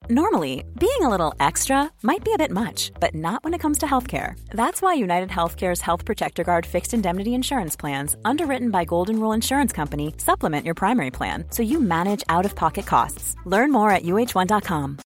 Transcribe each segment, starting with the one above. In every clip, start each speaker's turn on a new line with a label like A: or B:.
A: Normally, being a little extra might be a bit much, but not when it comes to healthcare. That's why United Healthcare's Health Protector Guard fixed indemnity insurance plans, underwritten by Golden Rule Insurance Company, supplement your primary plan so you manage out-of-pocket costs. Learn more at uh1.com.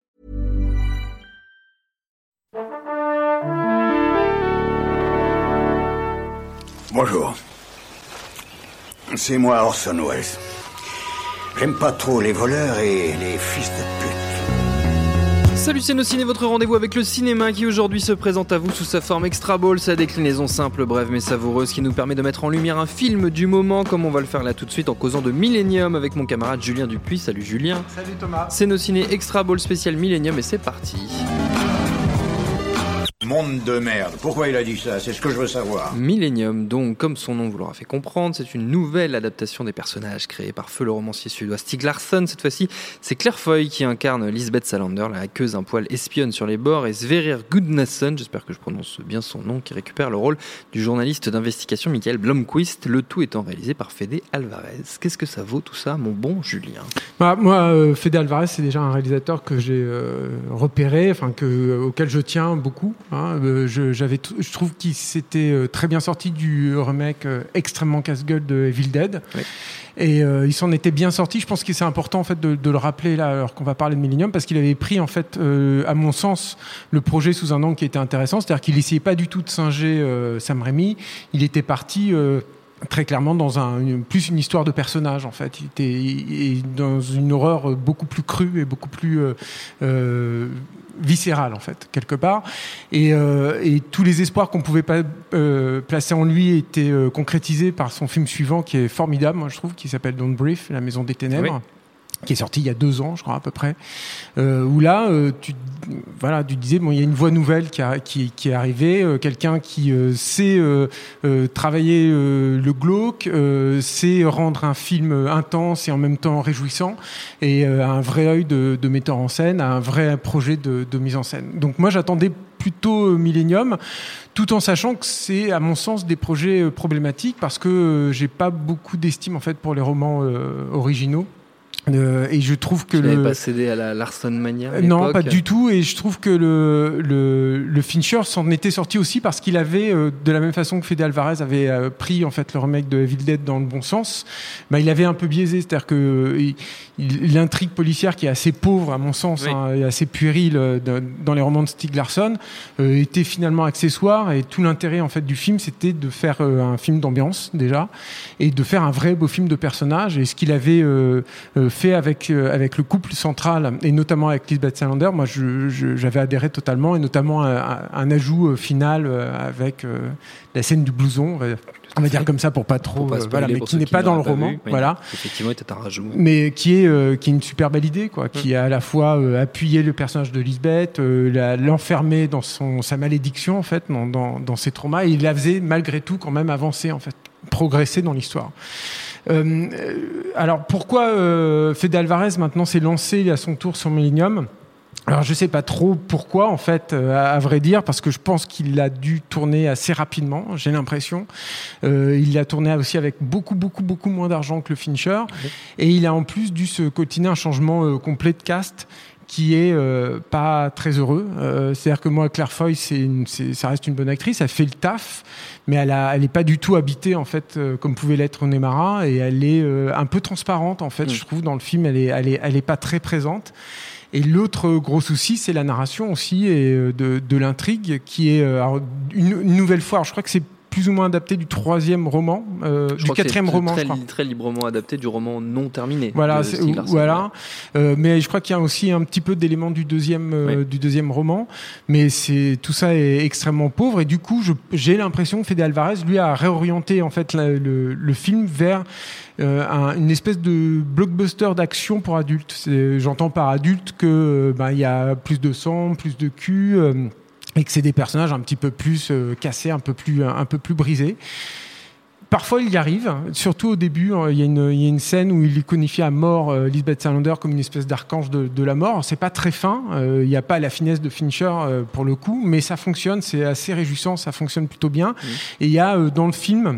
B: Bonjour. C'est moi Orson Welles. J'aime pas trop les voleurs et les fils de pute.
C: Salut, c'est Nos Ciné, votre rendez-vous avec le cinéma qui aujourd'hui se présente à vous sous sa forme Extra Ball, sa déclinaison simple, brève mais savoureuse qui nous permet de mettre en lumière un film du moment comme on va le faire là tout de suite en causant de Millennium avec mon camarade Julien Dupuis. Salut Julien.
D: Salut Thomas.
C: C'est Nos Ciné Extra Ball spécial Millennium et c'est parti.
B: Monde de merde. Pourquoi il a dit ça? C'est ce que je veux savoir.
C: Millennium, donc, comme son nom vous l'aura fait comprendre, c'est une nouvelle adaptation des personnages créés par feu le romancier suédois Stieg Larsson. Cette fois-ci, c'est Claire Foy qui incarne Lisbeth Salander, la hackeuse un poil espionne sur les bords, et Sverrir Gudnason, j'espère que je prononce bien son nom, qui récupère le rôle du journaliste d'investigation Mikael Blomqvist, le tout étant réalisé par Fede Alvarez. Qu'est-ce que ça vaut tout ça, mon bon Julien?
D: Moi, Fede Alvarez, c'est déjà un réalisateur que j'ai repéré, auquel je tiens beaucoup. Je trouve qu'il s'était très bien sorti du remake extrêmement casse-gueule de Evil Dead. Oui. Et il s'en était bien sorti. Je pense que c'est important en fait de le rappeler là, alors qu'on va parler de Millennium, parce qu'il avait pris en fait, à mon sens, le projet sous un angle qui était intéressant. C'est-à-dire qu'il essayait pas du tout de singer Sam Raimi. Il était parti très clairement dans plus une histoire de personnage en fait. Il était dans une horreur beaucoup plus crue et beaucoup plus viscérale en fait quelque part. Et tous les espoirs qu'on pouvait pas placer en lui étaient concrétisés par son film suivant qui est formidable, moi je trouve, qui s'appelle Don't Breathe, La Maison des Ténèbres. Oui. Qui est sorti il y a 2 ans, je crois, à peu près, où là, tu disais, il y a une voix nouvelle qui est arrivée, quelqu'un qui sait travailler le glauque, sait rendre un film intense et en même temps réjouissant, et un vrai œil de metteur en scène, un vrai projet de mise en scène. Donc moi, j'attendais plutôt Millennium, tout en sachant que c'est, à mon sens, des projets problématiques, parce que j'ai pas beaucoup d'estime, en fait, pour les romans originaux. Et je trouve que
C: tu n'avais pas cédé à la Larsson mania à l'époque?
D: Non, pas du tout. Et je trouve que le Fincher s'en était sorti aussi parce qu'il avait, de la même façon que Fede Alvarez avait pris en fait le remake de Evil Dead dans le bon sens, il avait un peu biaisé. C'est-à-dire que l'intrigue policière qui est assez pauvre à mon sens, oui, et assez puérile dans les romans de Stieg Larsson était finalement accessoire. Et tout l'intérêt en fait du film, c'était de faire un film d'ambiance déjà et de faire un vrai beau film de personnages. Et ce qu'il avait fait avec le couple central et notamment avec Lisbeth Salander, moi j'avais adhéré totalement, et notamment un ajout final avec la scène du blouson, on va dire comme ça pour pas trop, mais qui n'est pas dans le roman,
C: vu,
D: voilà.
C: Effectivement, était un rajout.
D: Mais qui est une super belle idée, quoi, qui a à la fois appuyé le personnage de Lisbeth, l'enfermer dans sa malédiction en fait, dans ses traumas, et il la faisait malgré tout quand même avancer en fait, progresser dans l'histoire. Alors pourquoi Fede Alvarez maintenant s'est lancé à son tour sur Millennium? Alors je sais pas trop pourquoi en fait, à vrai dire, parce que je pense qu'il a dû tourner assez rapidement, j'ai l'impression. Il a tourné aussi avec beaucoup moins d'argent que le Fincher, et il a en plus dû se coltiner un changement complet de cast qui est pas très heureux. C'est-à-dire que moi, Claire Foy, ça reste une bonne actrice, elle fait le taf, mais elle est pas du tout habitée en fait comme pouvait l'être Rooney Mara, et elle est un peu transparente en fait. Je trouve dans le film, elle est pas très présente. Et l'autre gros souci, c'est la narration aussi et de l'intrigue qui est une nouvelle fois. Alors, je crois que c'est plus ou moins adapté du 3e roman, du 4e roman, je crois.
C: Très librement adapté du roman non terminé.
D: Voilà, voilà. Mais je crois qu'il y a aussi un petit peu d'éléments du deuxième roman, mais tout ça est extrêmement pauvre, et du coup, j'ai l'impression que Fede Alvarez, lui, a réorienté en fait le film vers une espèce de blockbuster d'action pour adultes. J'entends par adulte que il y a plus de sang, plus de cul. Et que c'est des personnages un petit peu plus cassés, un peu plus brisés. Parfois, il y arrive, surtout au début. Il y a une scène où il iconifie à mort Lisbeth Salander comme une espèce d'archange de la mort. C'est pas très fin, il n'y a pas la finesse de Fincher pour le coup, mais ça fonctionne, c'est assez réjouissant, ça fonctionne plutôt bien. Et il y a dans le film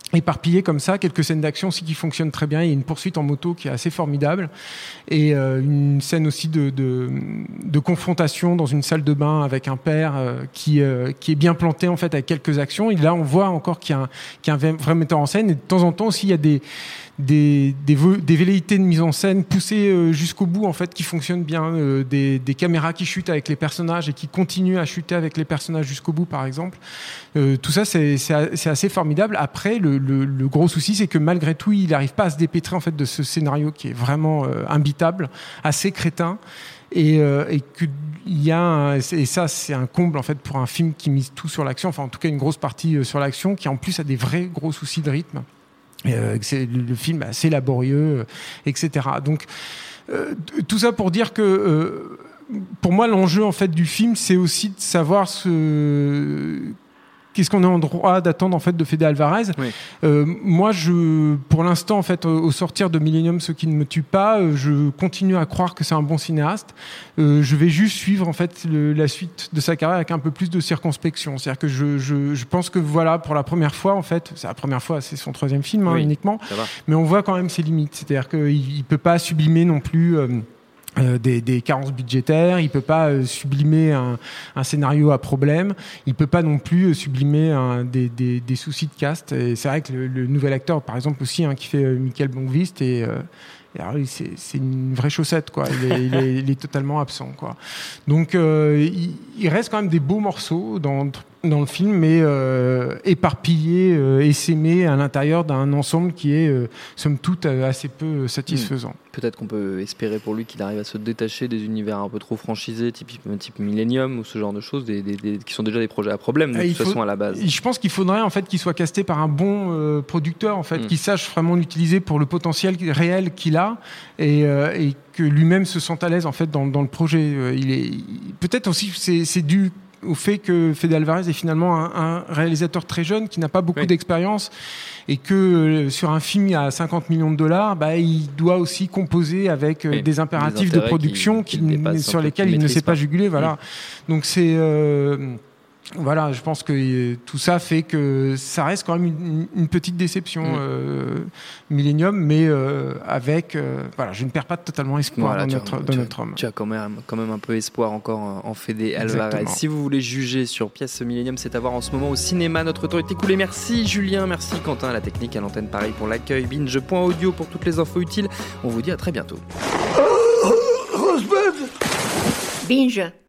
D: éparpillé comme ça, quelques scènes d'action aussi qui fonctionnent très bien. Il y a une poursuite en moto qui est assez formidable et une scène aussi de confrontation dans une salle de bain avec un père qui est bien planté en fait avec quelques actions. Et là, on voit encore qu'il y a un vrai metteur en scène. Et de temps en temps aussi, il y a des velléités de mise en scène poussées jusqu'au bout en fait qui fonctionnent bien, des caméras qui chutent avec les personnages et qui continuent à chuter avec les personnages jusqu'au bout par exemple. Tout ça c'est assez formidable. Après le gros souci c'est que malgré tout il n'arrive pas à se dépêtrer en fait de ce scénario qui est vraiment imbitable, assez crétin et que il y a et ça c'est un comble en fait pour un film qui mise tout sur l'action, enfin en tout cas une grosse partie sur l'action, qui en plus a des vrais gros soucis de rythme. Le film est assez laborieux, etc. Donc tout ça pour dire que pour moi l'enjeu en fait du film c'est aussi de savoir qu'est-ce qu'on est en droit d'attendre en fait de Fede Alvarez. Oui. Moi, pour l'instant, en fait, au sortir de Millennium, ce qui ne me tue pas, je continue à croire que c'est un bon cinéaste. Je vais juste suivre en fait la suite de sa carrière avec un peu plus de circonspection. C'est-à-dire que je pense que voilà, pour la première fois, en fait, c'est la première fois, c'est son 3e film oui, uniquement, mais on voit quand même ses limites. C'est-à-dire qu'il peut pas sublimer non plus. Des carences budgétaires, il peut pas sublimer un scénario à problème, il peut pas non plus sublimer des soucis de cast. Et c'est vrai que le nouvel acteur, par exemple aussi, qui fait Michael Blomqvist, et alors, c'est une vraie chaussette, quoi. Il est totalement absent, quoi. Donc il reste quand même des beaux morceaux dans le film, mais éparpillés, essaimés à l'intérieur d'un ensemble qui est somme toute assez peu satisfaisant.
C: Peut-être qu'on peut espérer pour lui qu'il arrive à se détacher des univers un peu trop franchisés, type Millennium ou ce genre de choses, qui sont déjà des projets à problème de toute façon à la base.
D: Je pense qu'il faudrait en fait qu'il soit casté par un bon producteur en fait, qui sache vraiment l'utiliser pour le potentiel réel qu'il a et que lui-même se sente à l'aise en fait dans le projet. Peut-être aussi c'est dû au fait que Fede Alvarez est finalement un réalisateur très jeune qui n'a pas beaucoup d'expérience et que sur un film à $50 millions, il doit aussi composer avec des impératifs de production sur lesquels il ne sait pas juguler. Voilà. Donc c'est voilà, je pense que tout ça fait que ça reste quand même une petite déception Millennium, mais avec voilà, je ne perds pas totalement espoir dans notre homme.
C: Tu as quand même un peu espoir encore en Fede Alvarez. Si vous voulez juger sur Pièce Millennium, c'est à voir en ce moment au cinéma. Notre temps est écoulé. Merci Julien, merci Quentin à la technique, à l'antenne pareil pour l'accueil. Binge.audio pour toutes les infos utiles. On vous dit à très bientôt.
E: Binge.